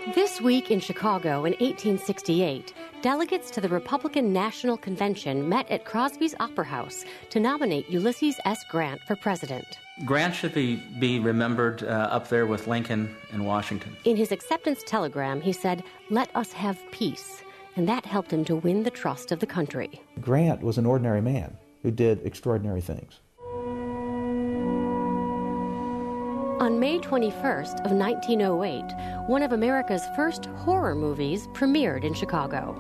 This week in Chicago in 1868, delegates to the Republican National Convention met at Crosby's Opera House to nominate Ulysses S. Grant for president. Grant should be remembered up there with Lincoln and Washington. In his acceptance telegram, he said, "Let us have peace," and that helped him to win the trust of the country. Grant was an ordinary man who did extraordinary things. On May 21st of 1908, one of America's first horror movies premiered in Chicago.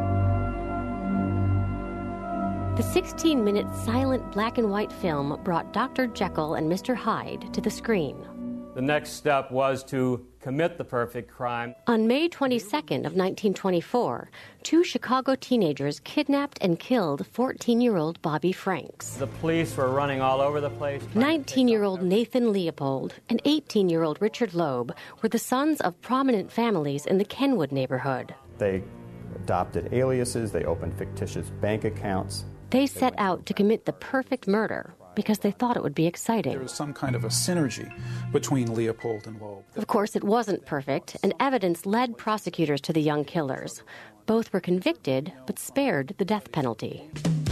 The 16-minute silent black and white film brought Dr. Jekyll and Mr. Hyde to the screen. The next step was to commit the perfect crime. On May 22nd of 1924, two Chicago teenagers kidnapped and killed 14-year-old Bobby Franks. The police were running all over the place. 19-year-old Nathan Leopold and 18-year-old Richard Loeb were the sons of prominent families in the Kenwood neighborhood. They adopted aliases, they opened fictitious bank accounts. They set out to commit the perfect murder because they thought it would be exciting. There was some kind of a synergy between Leopold and Loeb. Of course, it wasn't perfect, and evidence led prosecutors to the young killers. Both were convicted, but spared the death penalty.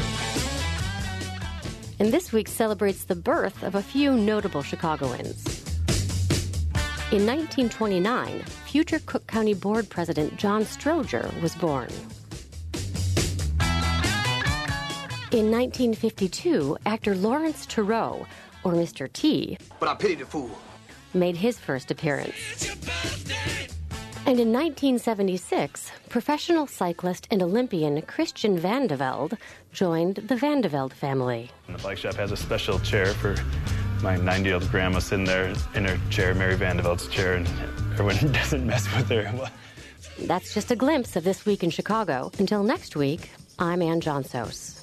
And this week celebrates the birth of a few notable Chicagoans. In 1929, future Cook County Board President John Stroger was born. In 1952, actor Lawrence Turreau, or Mr. T, but I pity the fool, made his first appearance. And in 1976, professional cyclist and Olympian Christian Vande Velde joined the Vande Velde family. The bike shop has a special chair for my 90-year-old grandma sitting there in her chair, Mary Vande Velde's chair, and everyone doesn't mess with her. That's just a glimpse of This Week in Chicago. Until next week, I'm Ann Johnsos.